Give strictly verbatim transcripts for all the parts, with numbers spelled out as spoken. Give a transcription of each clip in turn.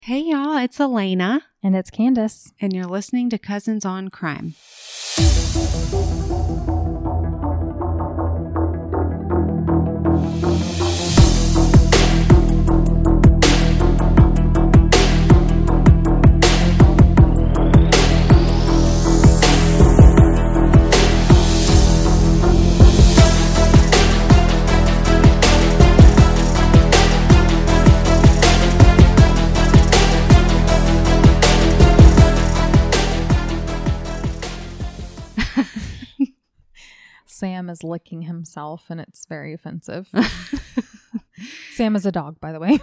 Hey y'all, it's Elena. And it's Candace. And you're listening to Cousins on Crime. Sam is licking himself, and it's very offensive. Sam is a dog, by the way.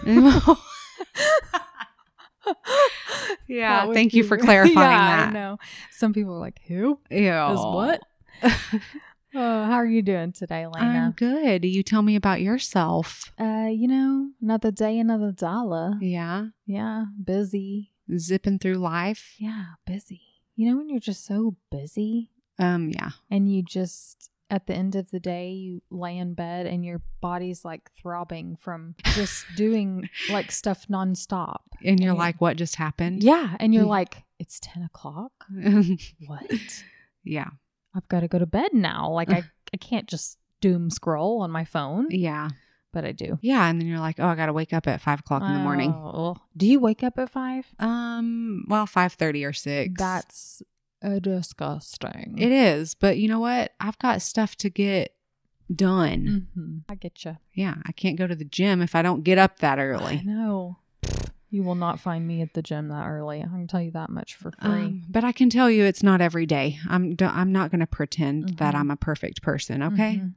Yeah, thank you for clarifying yeah, that. I know. Some people are like, who? Ew. Is what? uh, how are you doing today, Lena? I'm good. You tell me about yourself. Uh, you know, another day, another dollar. Yeah. Yeah, busy. Zipping through life. Yeah, busy. You know when you're just so busy? Um, yeah. And you just... At the end of the day, you lay in bed and your body's like throbbing from just doing like stuff nonstop. And you're and like, what just happened? Yeah. And you're like, it's ten o'clock. What? Yeah. I've got to go to bed now. Like I, I can't just doom scroll on my phone. Yeah. But I do. Yeah. And then you're like, oh, I got to wake up at five o'clock in the morning. Oh, do you wake up at five? Um, well, five thirty or six. That's... Uh, disgusting. It is, but you know what? I've got stuff to get done. Mm-hmm. I get you. Yeah, I can't go to the gym if I don't get up that early. I know. You will not find me at the gym that early. I can tell you that much for free. Um, but I can tell you it's not every day. I'm d- I'm not going to pretend mm-hmm. that I'm a perfect person, okay? Mm-hmm.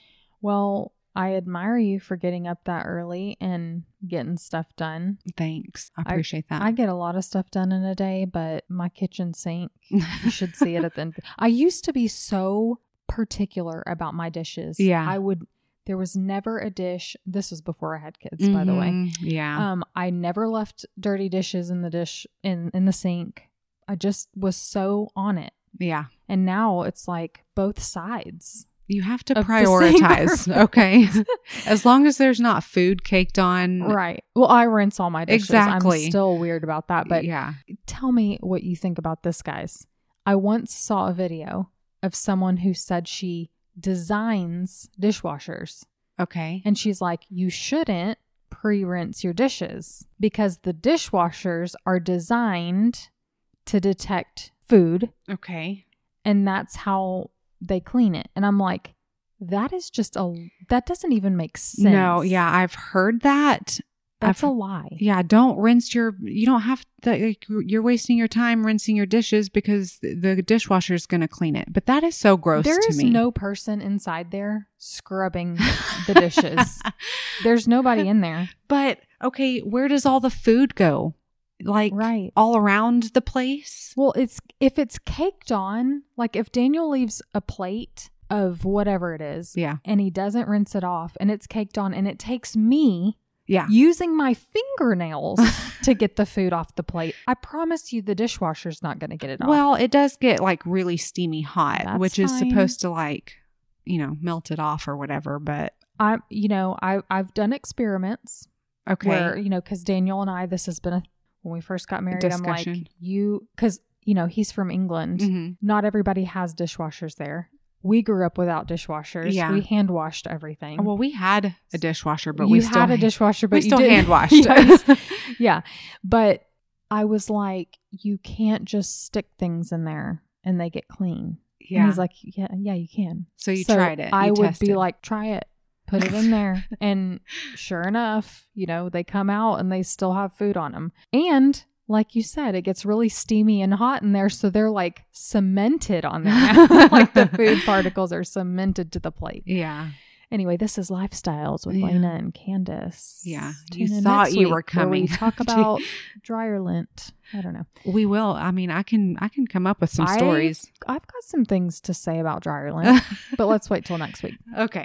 Well, I admire you for getting up that early and getting stuff done. Thanks. I appreciate I, that. I get a lot of stuff done in a day, but my kitchen sink, you should see it at the end. I used to be so particular about my dishes. Yeah. I would, there was never a dish. This was before I had kids, mm-hmm. by the way. Yeah. Um, I never left dirty dishes in the dish, in, in the sink. I just was so on it. Yeah. And now it's like both sides. You have to Of the prioritize, same okay? As long as there's not food caked on. Right. Well, I rinse all my dishes. Exactly. I'm still weird about that. But yeah. Tell me what you think about this, guys. I once saw a video of someone who said she designs dishwashers. Okay. And she's like, you shouldn't pre-rinse your dishes because the dishwashers are designed to detect food. Okay. And that's how they clean it. And I'm like, that is just a, that doesn't even make sense. No, yeah, I've heard that. That's I've, a lie. Yeah, don't rinse your, you don't have to, like, you're wasting your time rinsing your dishes because the dishwasher is going to clean it. But that is so gross there to is me. no person inside there scrubbing the dishes. There's nobody in there. But, okay, where does all the food go? Like, right. all around the place? Well, it's if it's caked on, like if Daniel leaves a plate of whatever it is, yeah, and he doesn't rinse it off and it's caked on, and it takes me yeah. using my fingernails to get the food off the plate, I promise you the dishwasher's not going to get it off. Well, it does get like really steamy hot, That's which is fine. supposed to like, you know, melt it off or whatever, but. I, you know, I, I've done experiments. Okay. Where, you know, because Daniel and I, this has been a, when we first got married, discussion. I'm like, you, because, you know, he's from England. Mm-hmm. Not everybody has dishwashers there. We grew up without dishwashers. Yeah. We hand washed everything. Well, we had a dishwasher, but you we still had a dishwasher, but we you still didn't. hand washed. Yes. Yeah. But I was like, you can't just stick things in there and they get clean. Yeah. And he's like, yeah, yeah, you can. So you tried it. You I would tested. be like, try it. Put it in there. And sure enough, you know, they come out and they still have food on them. And like you said, it gets really steamy and hot in there. So they're like cemented on there now. Like the food particles are cemented to the plate. Yeah. Anyway, this is Lifestyles with Yeah. Lena and Candace. Yeah. Tune You in thought next you week were coming. where we talk about dryer lint. I don't know. We will. I mean, I can I can come up with some I've- stories. I've got some things to say about dryer lint, but let's wait till next week. Okay.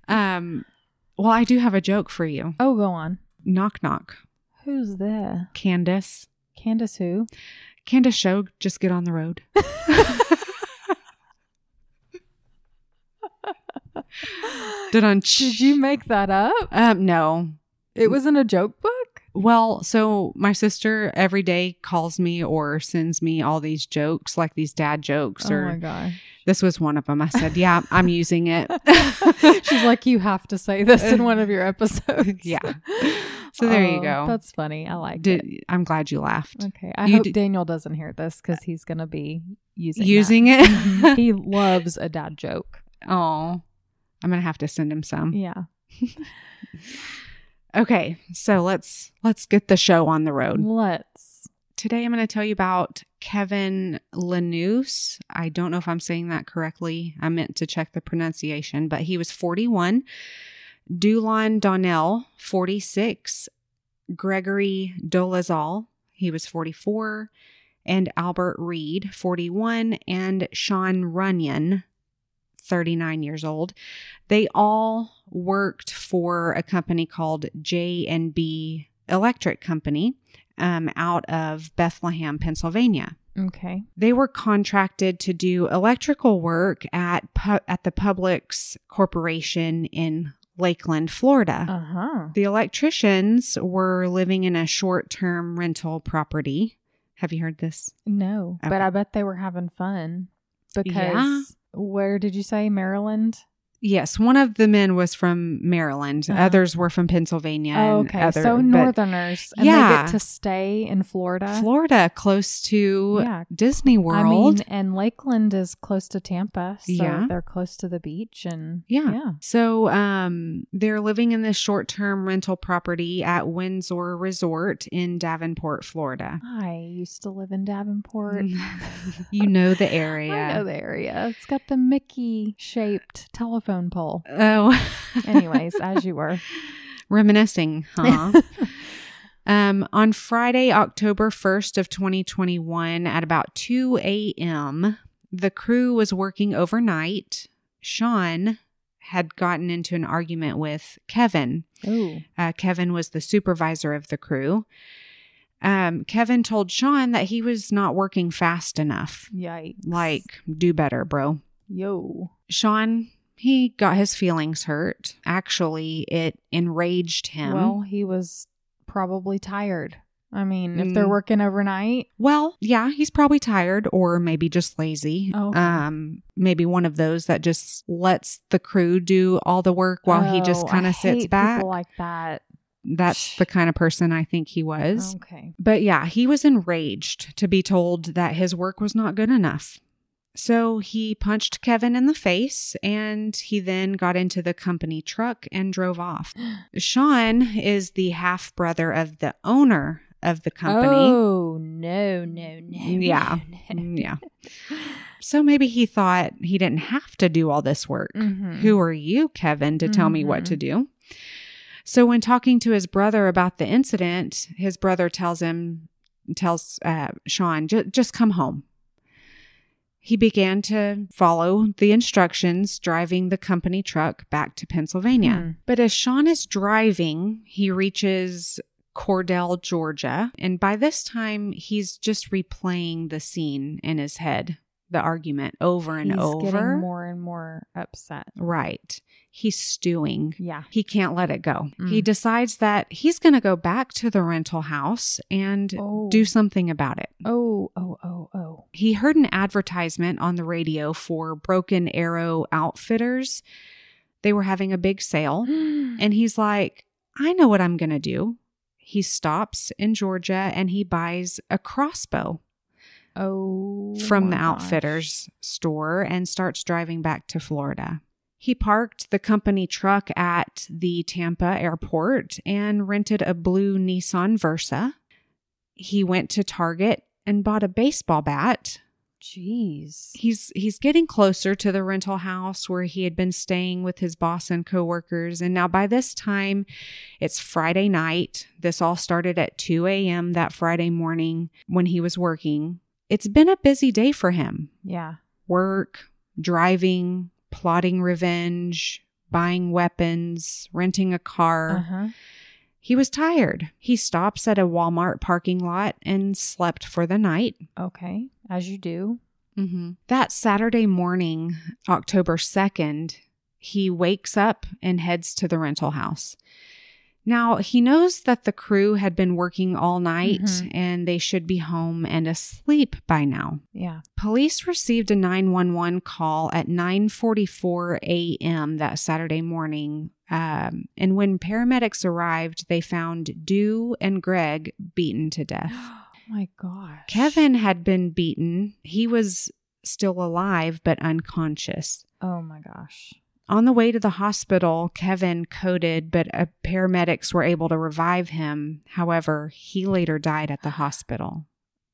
Um well, I do have a joke for you. Oh, go on. Knock knock. Who's there? Candace. Candace who? Candace Show, just get on the road. Did you make that up? Um, no. It was in a joke book? Well, so my sister every day calls me or sends me all these jokes, like these dad jokes. Oh or my gosh. This was one of them. I said, yeah, I'm using it. She's like, you have to say this in one of your episodes. Yeah. So there Oh, you go. That's funny. I like Did, it. I'm glad you laughed. Okay. I You hope d- Daniel doesn't hear this because he's going to be using Using that. it? Mhm. He loves a dad joke. Oh, I'm going to have to send him some. Yeah. Okay. So let's, let's get the show on the road. Let's. Today I'm going to tell you about Kevin Lanous. I don't know if I'm saying that correctly. I meant to check the pronunciation, but he was forty-one. Dulon Donnell, forty-six. Gregory Dolezal, he was forty-four. And Albert Reed, forty-one. And Sean Runyon, thirty-nine years old. They all worked for a company called J and B Electric Company. Um, out of Bethlehem, Pennsylvania. Okay. They were contracted to do electrical work at pu- at the Publix Corporation in Lakeland, Florida. Uh-huh. The electricians were living in a short-term rental property. Have you heard this? No, Okay. but I bet they were having fun because Yeah. where did you say? Maryland? Yes, one of the men was from Maryland. Uh-huh. Others were from Pennsylvania. Oh, and okay. other- so but Northerners. And Yeah. they get to stay in Florida. Florida, close to Yeah. Disney World. I mean, and Lakeland is close to Tampa. So Yeah. they're close to the beach. And Yeah. yeah. So um, they're living in this short-term rental property at Windsor Resort in Davenport, Florida. I used to live in Davenport. You know the area. I know the area. It's got the Mickey shaped telephone pole. Oh. Anyways, as you were. Reminiscing, huh? um, on Friday, October first of twenty twenty-one at about two a.m., the crew was working overnight. Sean had gotten into an argument with Kevin. Ooh. Uh, Kevin was the supervisor of the crew. Um, Kevin told Sean that he was not working fast enough. Yikes. Like, do better, bro. Yo. Sean, he got his feelings hurt. Actually, it enraged him. Well, he was probably tired. I mean, if they're Mm. working overnight. Well, yeah, he's probably tired or maybe just lazy. Oh, okay. Um, maybe one of those that just lets the crew do all the work while he just Oh, kind I of sits hate back. people like that. That's the kind of person I think he was. Okay. But yeah, he was enraged to be told that his work was not good enough. So he punched Kevin in the face and he then got into the company truck and drove off. Sean is the half brother of the owner of the company. Oh, no, no, no. Yeah. no, no. Mm, Yeah. So maybe he thought he didn't have to do all this work. Mhm. Who are you, Kevin, to tell me what Mhm. to do? So when talking to his brother about the incident, his brother tells him, tells uh, Sean, just come home. He began to follow the instructions, driving the company truck back to Pennsylvania. Hmm. But as Sean is driving, he reaches Cordell, Georgia. And by this time, he's just replaying the scene in his head, the argument over and He's over. getting more and more upset. Right. He's stewing. Yeah. He can't let it go. Mm. He decides that he's going to go back to the rental house and Oh. do something about it. Oh, oh, oh, oh. He heard an advertisement on the radio for Broken Arrow Outfitters. They were having a big sale. And he's like, I know what I'm going to do. He stops in Georgia and he buys a crossbow Oh. from my the gosh. outfitters store and starts driving back to Florida. He parked the company truck at the Tampa airport and rented a blue Nissan Versa. He went to Target and bought a baseball bat. Jeez. He's he's getting closer to the rental house where he had been staying with his boss and coworkers. And now by this time, it's Friday night. This all started at two a.m. that Friday morning when he was working. It's been a busy day for him. Yeah. Work, driving, plotting revenge, buying weapons, renting a car. Uh-huh. He was tired. He stops at a Walmart parking lot and slept for the night. Okay. As you do. Mm-hmm. That Saturday morning, October second, he wakes up and heads to the rental house. Now, he knows that the crew had been working all night Mhm. and they should be home and asleep by now. Yeah. Police received a nine one one call at nine forty-four a.m. that Saturday morning. Um, and when paramedics arrived, they found Dew and Greg beaten to death. Oh my gosh. Kevin had been beaten. He was still alive, but unconscious. Oh my gosh. On the way to the hospital, Kevin coded, but uh, paramedics were able to revive him. However, he later died at the hospital.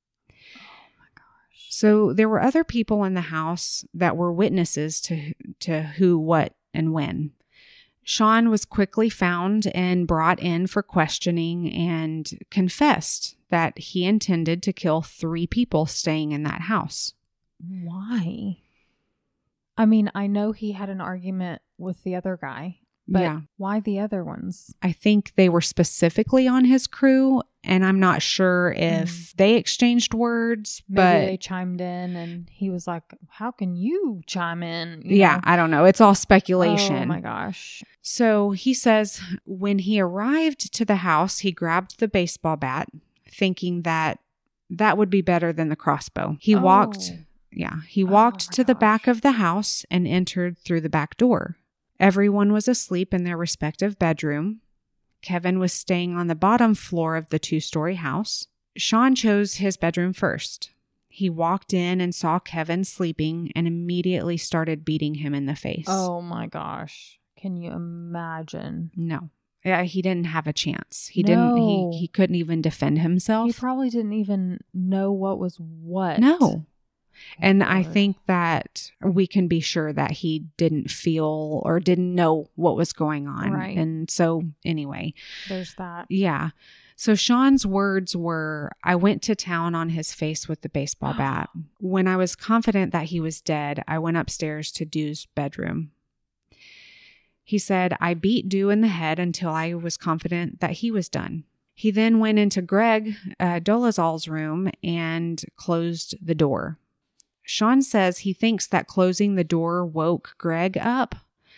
Oh my gosh. So there were other people in the house that were witnesses to, to who, what, and when. Sean was quickly found and brought in for questioning and confessed that he intended to kill three people staying in that house. Why? I mean, I know he had an argument with the other guy, but Yeah. why the other ones? I think they were specifically on his crew, and I'm not sure if Mm. they exchanged words, Maybe but they chimed in and he was like, how can you chime in? You yeah, know? I don't know. It's all speculation. Oh my gosh. So he says when he arrived to the house, he grabbed the baseball bat, thinking that that would be better than the crossbow. He Oh. walked, yeah, he Oh walked my to the gosh. back of the house and entered through the back door. Everyone was asleep in their respective bedroom. Kevin was staying on the bottom floor of the two-story house. Sean chose his bedroom first. He walked in and saw Kevin sleeping and immediately started beating him in the face. Oh my gosh. Can you imagine? No. Yeah, he didn't have a chance. He No. didn't he he couldn't even defend He himself. probably didn't even know what was what. No. And I Lord. think that we can be sure that he didn't feel or didn't know what was going on. Right. And so anyway, There's that. yeah. So Sean's words were, I went to town on his face with the baseball bat. When I was confident that he was dead, I went upstairs to Dew's bedroom. He said, I beat Dew in the head until I was confident that he was done. He then went into Greg uh, Dolezal's room and closed the door. Sean says he thinks that closing the door woke Greg up.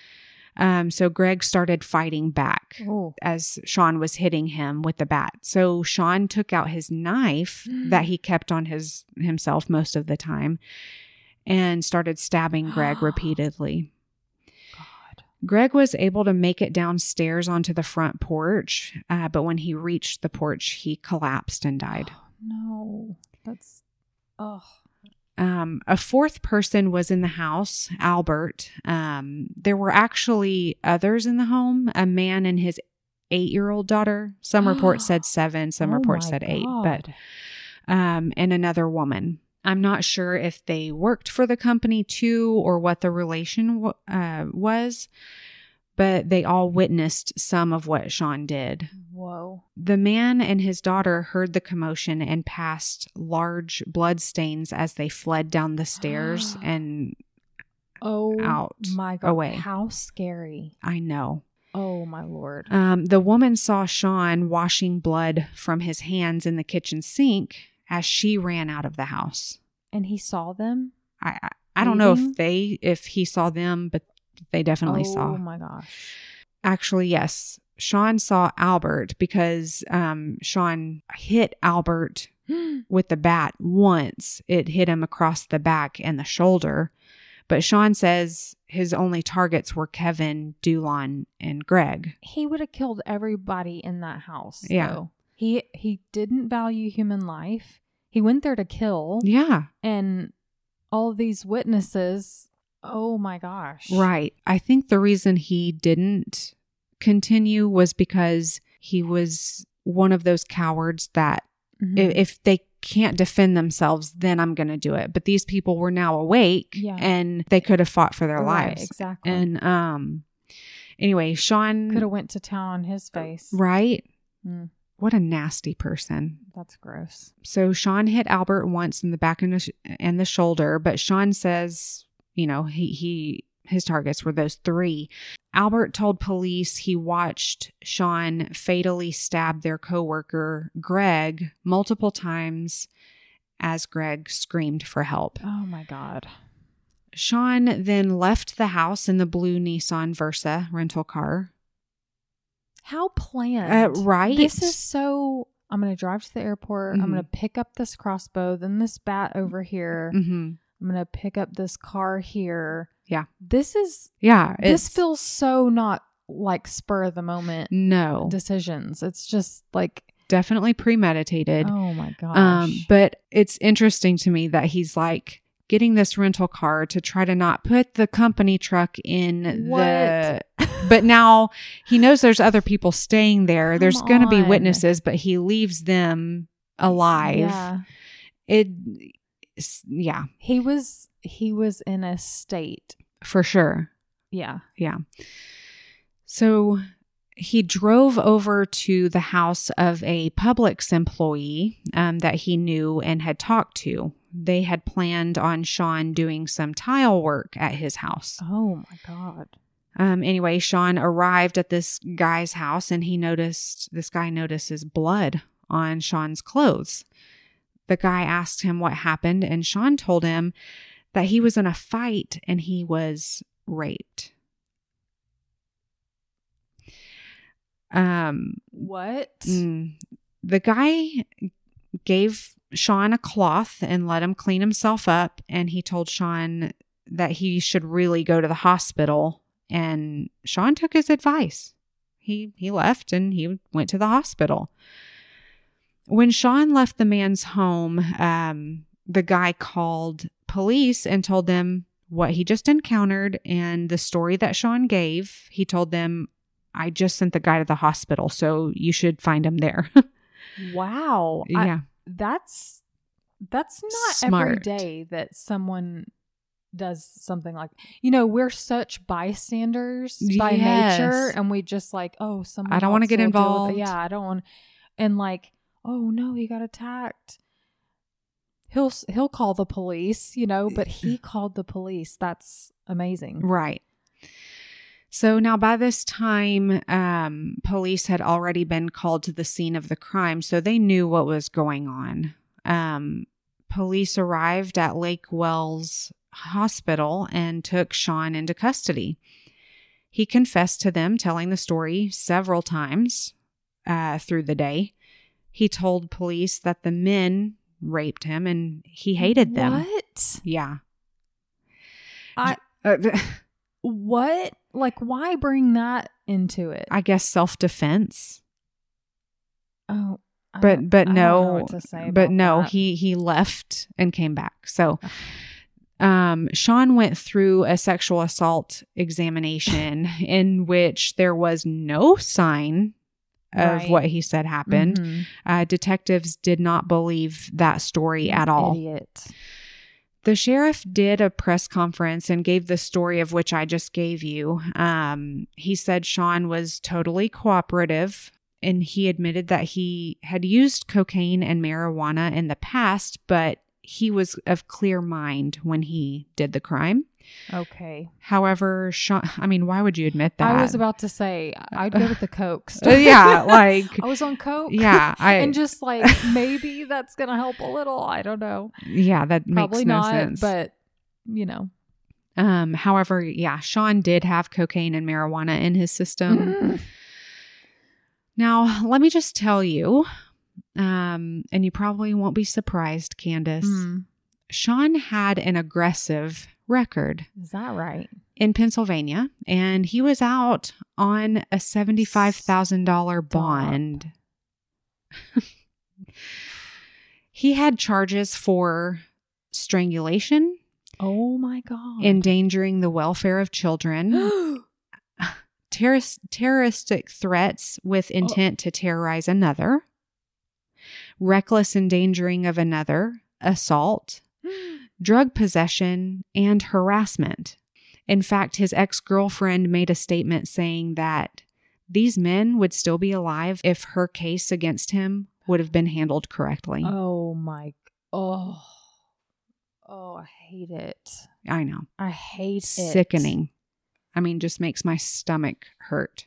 Um, so Greg started fighting back Oh. as Sean was hitting him with the bat. So Sean took out his knife that he kept on his himself most of the time and started stabbing Greg repeatedly. God. Greg was able to make it downstairs onto the front porch, uh, but when he reached the porch, he collapsed and died. No. That's, oh. Um, a fourth person was in the house, Albert. Um, there were actually others in the home, a man and his eight-year-old daughter. Some reports said seven, some Oh reports my said eight, but God. um, and another woman. I'm not sure if they worked for the company too or what the relation w- uh, was, but they all witnessed some of what Sean did. Whoa. The man and his daughter heard the commotion and passed large blood stains as they fled down the stairs. And Oh Out, my God. away. How scary. I know. Oh my Lord. Um, the woman saw Sean washing blood from his hands in the kitchen sink as she ran out of the house. And he saw them? I I, I don't know Leaving? if they if he saw them, but they definitely oh saw. my gosh. Actually, yes. Sean saw Albert because um, Sean hit Albert with the bat once. It hit him across the back and the shoulder. But Sean says his only targets were Kevin, Dulon, and Greg. He would have killed everybody in that house. Yeah. though. He he didn't value human life. He went there to kill. Yeah, And all of these witnesses, oh my gosh. right. I think the reason he didn't continue was because he was one of those cowards that Mhm. if, if they can't defend themselves, then I'm going to do it. But these people were now awake Yeah. and they could have fought for their Right, lives. exactly. And um, anyway, Sean, Could have went to town on his face. right? Mm, What a nasty person. that's gross. So Sean hit Albert once in the back and the, sh- and the shoulder, but Sean says, you know, he he his targets were those three. Albert told police he watched Sean fatally stab their coworker Greg multiple times as Greg screamed for help. Oh my God. Sean then left the house in the blue Nissan Versa rental car. How planned. Uh, right? This is so, I'm going to drive to the airport. Mhm. I'm going to pick up this crossbow, then this bat over here. Mm-hmm. I'm going to pick up this car here. Yeah. This is, Yeah. this it's- feels so not like spur of the moment No. decisions. It's just like, Definitely premeditated. oh my gosh. Um, but it's interesting to me that he's like getting this rental car to try to not put the company truck in What? the. But now he knows there's other people staying there. Come there's going to be on. witnesses, but he leaves them alive. Yeah. It, yeah, He was, he was in a state. for sure. Yeah. Yeah. So he drove over to the house of a Publix employee um, that he knew and had talked to. They had planned on Sean doing some tile work at his house. Oh my God. Um, anyway, Sean arrived at this guy's house and he noticed, this guy notices blood on Sean's clothes. The guy asked him what happened, and Sean told him that he was in a fight and he was raped. Um, What? mm, the guy gave Sean a cloth and let him clean himself up, and he told Sean that he should really go to the hospital, and Sean took his advice. He he left and he went to the hospital. When Sean left the man's home, um, the guy called police and told them what he just encountered and the story that Sean gave. He told them, I just sent the guy to the hospital, so you should find him there. Wow. I- Yeah. that's that's not Smart. every day that someone does something like, you know, we're such bystanders by Yes. nature, and we just like, oh, someone I don't wanna else get will deal with it. involved. Yeah, I don't want, and like, oh no, he got attacked. He'll he'll call the police, you know, but he called the police. That's amazing. Right. So now by this time, um, police had already been called to the scene of the crime, so they knew what was going on. Um, police arrived at Lake Wells Hospital and took Sean into custody. He confessed to them, telling the story several times uh, through the day. He told police that the men raped him and he hated them. What? Yeah. I Uh, what? Like, why bring that into it? I guess self-defense. oh, I But don't- but I don't no, know what to say but about no, that. he he left and came back. So um, Sean went through a sexual assault examination in which there was no sign of Right. what he said happened. Mhm. Uh, detectives did not believe that story at all. Idiot. The sheriff did a press conference and gave the story of which I just gave you. Um, he said Sean was totally cooperative, and he admitted that he had used cocaine and marijuana in the past, but he was of clear mind when he did the crime. Okay. However, Sean, I mean, why would you admit that? I was about to say I'd go with the coke. Uh, yeah, like, I was on coke. yeah, I, and just like maybe that's gonna help a little. I don't know. yeah, that Probably makes no not, sense. but you know. Um, however, yeah, Sean did have cocaine and marijuana in his system. Now, let me just tell you, um, and you probably won't be surprised, Candace, Mm. Sean had an aggressive record Is that right? in Pennsylvania, and he was out on a seventy-five thousand dollars bond. He had charges for strangulation, Oh my god. endangering the welfare of children, terrorist, terroristic threats with intent to terrorize another, reckless endangering of another, assault, drug possession, and harassment. In fact, his ex-girlfriend made a statement saying that these men would still be alive if her case against him would have been handled correctly. Oh my. Oh. Oh, I hate it. I know. I hate it. Sickening. I mean, just makes my stomach hurt.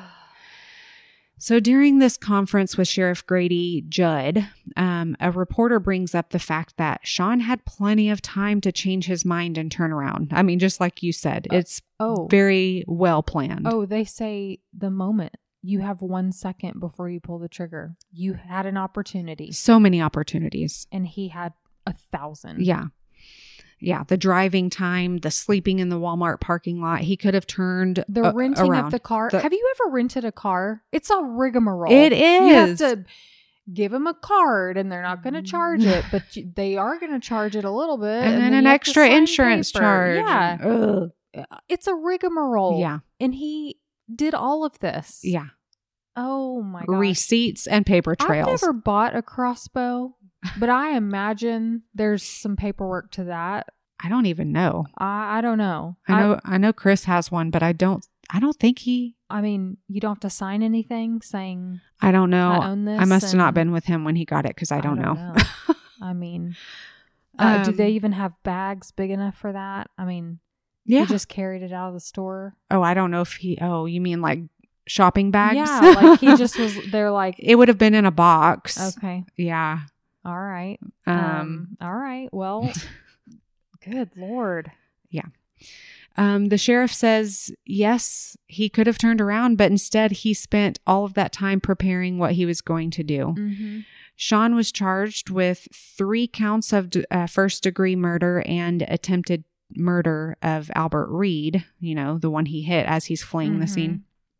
So during this conference with Sheriff Grady Judd, um, a reporter brings up the fact that Sean had plenty of time to change his mind and turn around. I mean, just like you said, it's oh. very well planned. Oh, they say the moment you have one second before you pull the trigger. You had an opportunity. So many opportunities. And he had a thousand. Yeah. Yeah. The driving time, the sleeping in the Walmart parking lot. He could have turned The a- renting around. of the car. The- have you ever rented a car? It's a rigmarole. It You have is. to give them a card and they're not going to charge it, but you, they are going to charge it a little bit. and, then you an have to extra sign insurance paper. charge. Yeah. Ugh. It's a rigmarole. Yeah. And he did all of this. Yeah. Oh my gosh. Receipts and paper trails. I've never bought a crossbow, but I imagine there's some paperwork to that. I don't even know. I, I don't know. I know I, know Chris has one, but I don't I don't think he I mean, you don't have to sign anything saying I don't know. I own this. I must have not and- been with him when he got it because I, don't know. I mean, uh, do Um, they even have bags big enough for that? I mean, Yeah. he just carried it out of the store. Oh, I don't know if he oh, you mean like shopping bags? Yeah, like he just was. They're like, It would have been in a box. okay, Yeah. all right, Um, um, all right. Well, good Lord. um the sheriff says yes, he could have turned around, but instead he spent all of that time preparing what he was going to do. Mm-hmm. Sean was charged with three counts of uh, first degree murder and attempted murder of Albert Reed, you know, the one he hit as he's fleeing the Mhm. scene.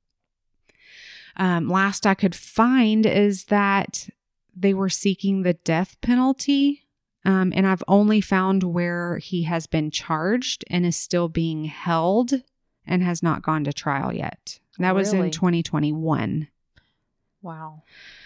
Um, last I could find is that they were seeking the death penalty. Um, and I've only found where he has been charged and is still being held and has not gone to trial yet. That was Really? in twenty twenty-one. Wow.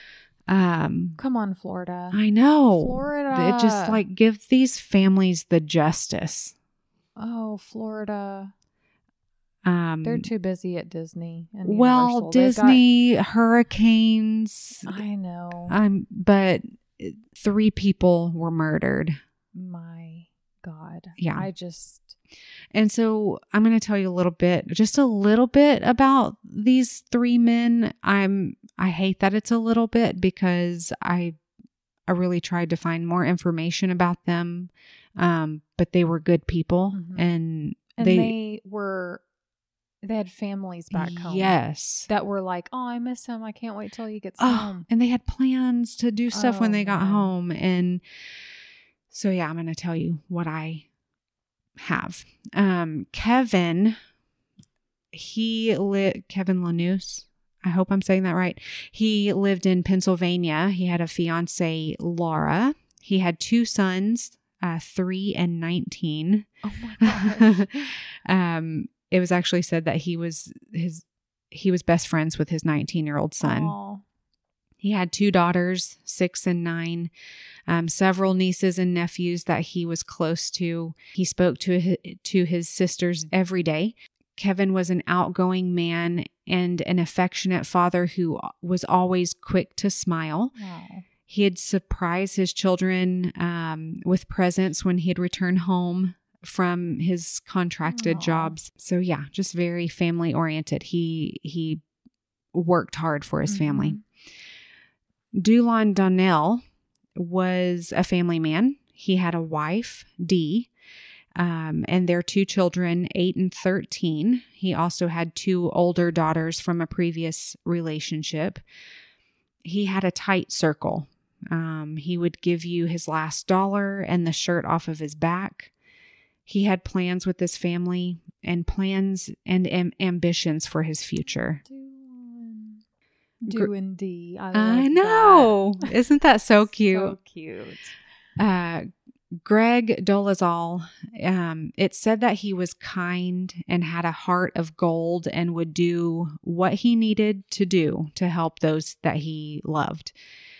Um, Come on, Florida. I know. Florida. It just like give these families the justice. Oh, Florida. Um, They're too busy at Disney. And well, Universal. They've got- Disney, hurricanes. I know. Um, but three people were murdered. My God. Yeah. I just. And so I'm going to tell you a little bit, just a little bit about these three men. I'm, I hate that it's a little bit because I, I really tried to find more information about them. Um, but they were good people Mhm. and, And they, they, were. They had families back home. yes. That were like, oh, I miss him. I can't wait till he gets Oh, home. and they had plans to do stuff when Oh, they got man. home. And so, yeah, I'm going to tell you what I have. Um, Kevin, he lived, Kevin Lanous. I hope I'm saying that right. He lived in Pennsylvania. He had a fiance, Laura. He had two sons, uh, three and nineteen. Oh my gosh. um, it was actually said that he was his, he was best friends with his nineteen year old son. Aw. He had two daughters, six and nine, um, several nieces and nephews that he was close to. He spoke to his, to his sisters every day. Kevin was an outgoing man and an affectionate father who was always quick to smile. Aw. He'd surprise his children um, with presents when he'd return home from his contracted Aw. jobs. So yeah, just very family oriented. He he worked hard for his family. Mhm. Dulon Donnell was a family man. He had a wife, Dee, um, and their two children, eight and thirteen. He also had two older daughters from a previous relationship. He had a tight circle. Um, he would give you his last dollar and the shirt off of his back. He had plans with his family and plans and am- ambitions for his future. Do and Gr- do and D. I, I love know. that. Isn't that so cute? So cute. Uh, Greg Dolezal, um, it said that he was kind and had a heart of gold and would do what he needed to do to help those that he loved.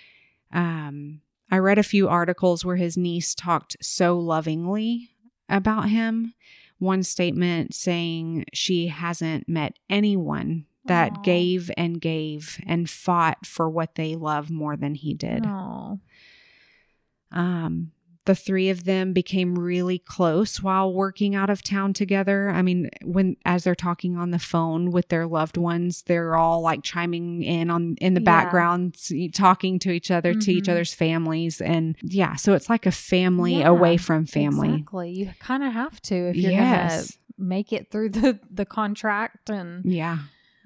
Um, I read a few articles where his niece talked so lovingly about him. One statement saying she hasn't met anyone that Aw. gave and gave and fought for what they love more than he did. Oh. Um, the three of them became really close while working out of town together. I mean, when as they're talking on the phone with their loved ones, they're all like chiming in on in the Yeah. background, s- talking to each other, to each Mhm. other's families, and yeah, so it's like a family Yeah, away from family. Exactly. You kind of have to if you're Yes. going to make it through the, the contract. And Yeah.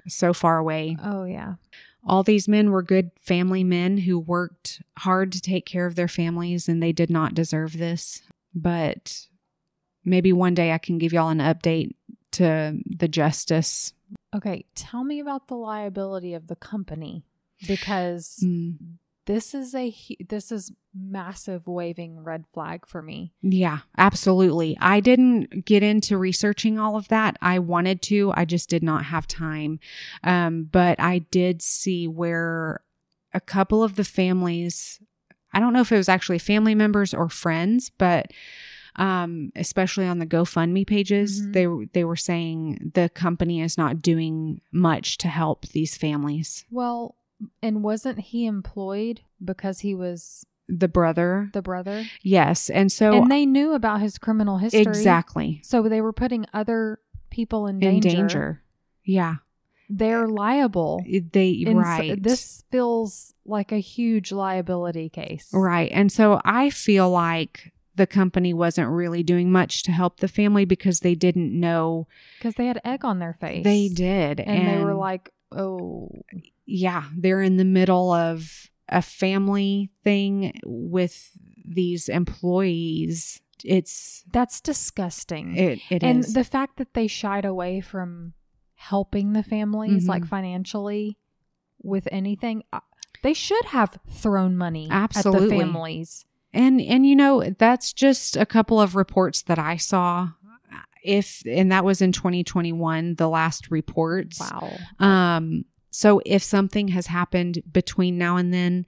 so far away. Oh, yeah. All these men were good family men who worked hard to take care of their families, and they did not deserve this. But maybe one day I can give y'all an update to the justice. Okay, tell me about the liability of the company, because Mm. this is a hu- this is massive waving red flag for me. Yeah, absolutely. I didn't get into researching all of that. I wanted to, I just did not have time. Um, but I did see where a couple of the families, I don't know if it was actually family members or friends, but um, especially on the GoFundMe pages, Mhm. they they were saying the company is not doing much to help these families. Well, and wasn't he employed because he was The brother, the brother? yes, and so And they knew about his criminal history. exactly So they were putting other people in in danger. danger. Yeah, They're liable. they And so- right. this feels like a huge liability case. Right. And so I feel like the company wasn't really doing much to help the family because they didn't know. Because they had egg on their face. They did. And, they were like, oh. yeah, they're in the middle of a family thing with these employees. It's, That's disgusting. it, it and is. the fact that they shied away from helping the families, Mhm. like financially, with anything, uh, they should have thrown money Absolutely. at the families. And, and you know, that's just a couple of reports that I saw. If, and that was in twenty twenty-one, the last reports. Wow. Um, so if something has happened between now and then,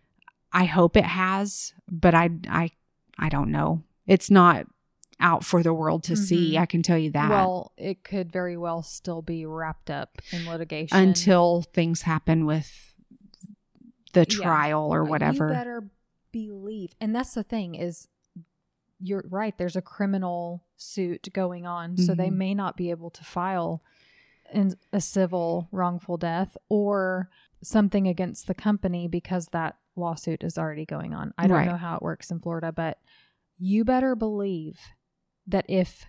I hope it has, but I, I, I don't know. It's not out for the world to see. Mhm. I can tell you that. Well, it could very well still be wrapped up in litigation until things happen with the Yeah. trial or whatever. You better believe. And that's the thing is, you're right. There's a criminal suit going on, so they Mhm. may not be able to file in a civil wrongful death or something against the company because that lawsuit is already going on. I don't Right. know how it works in Florida, but you better believe that if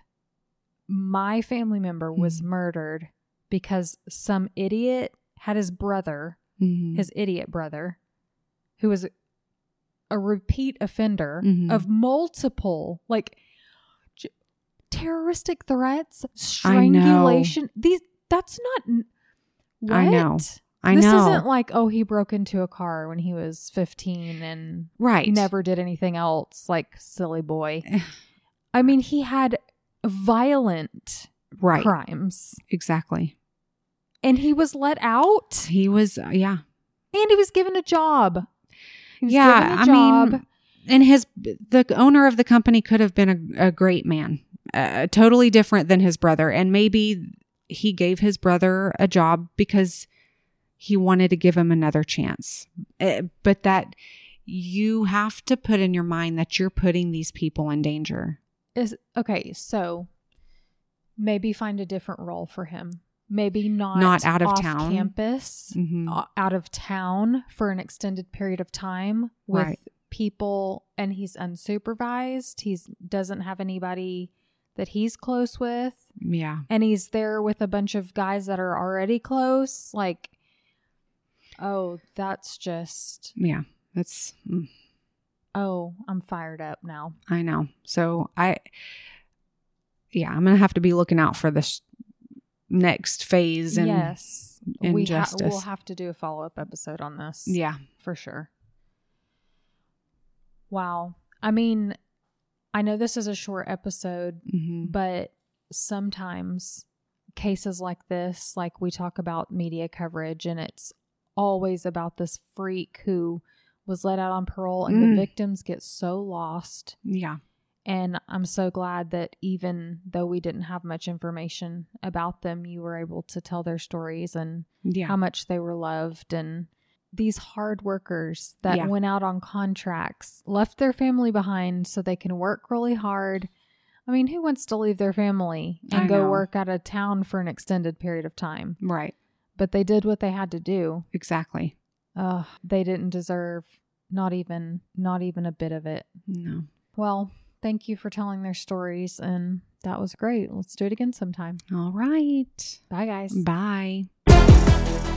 my family member was Mhm. murdered because some idiot had his brother, Mhm. his idiot brother, who was a repeat offender Mhm. of multiple, like, j- terroristic threats, I know. strangulation. These that's not. n- What? I know. I this know. isn't like, oh, he broke into a car when he was fifteen and right. he never did anything else. Like, silly boy. I mean, he had violent Right. crimes, Exactly. and he was let out, He was, uh, yeah. and he was given a job. He was Yeah, given a I job. mean, and his the owner of the company could have been a, a great man, uh, totally different than his brother, and maybe he gave his brother a job because he wanted to give him another chance. Uh, but that you have to put in your mind that you're putting these people in danger. Is okay, so maybe find a different role for him. Maybe not Not out of off town. campus, Mhm. o- out of town for an extended period of time with Right. people, and he's unsupervised. He's doesn't have anybody that he's close with, Yeah. and he's there with a bunch of guys that are already close. Like, oh, that's just Yeah. That's, mm, oh, I'm fired up now. I know. So I, yeah, I'm going to have to be looking out for this next phase. And Yes, we ha- injustice. we'll have to do a follow up episode on this. yeah. For sure. Wow. I mean, I know this is a short episode, hmm but sometimes cases like this, like we talk about media coverage, and it's always about this freak who was let out on parole, and Mm. the victims get so lost. Yeah. And I'm so glad that even though we didn't have much information about them, you were able to tell their stories and Yeah. how much they were loved. And these hard workers that Yeah. went out on contracts, left their family behind so they can work really hard. I mean, who wants to leave their family and I go know. work out of town for an extended period of time? Right. But they did what they had to do. Exactly. Ugh, they didn't deserve not even not even a bit of it. No. Well, thank you for telling their stories, and that was great. Let's do it again sometime. All right. Bye, guys. Bye.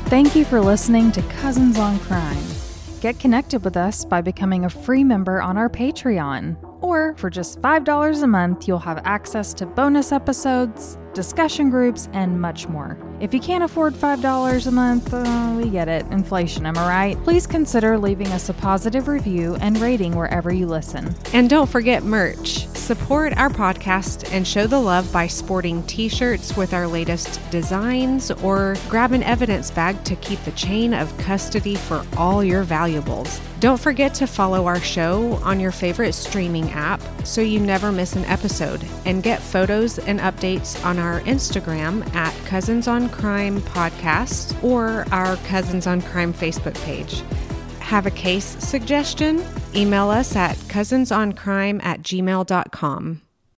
Thank you for listening to Cousins on Crime. Get connected with us by becoming a free member on our Patreon. Or for just five dollars a month, you'll have access to bonus episodes, discussion groups, and much more. If you can't afford five dollars a month, uh, we get it. Inflation, am I right? Please consider leaving us a positive review and rating wherever you listen. And don't forget merch. Support our podcast and show the love by sporting t-shirts with our latest designs, or grab an evidence bag to keep the chain of custody for all your valuables. Don't forget to follow our show on your favorite streaming app so you never miss an episode, and get photos and updates on our Instagram at Cousins on Crime Podcast or our Cousins on Crime Facebook page. Have a case suggestion? Email us at cousinsoncrime at gmail dot com.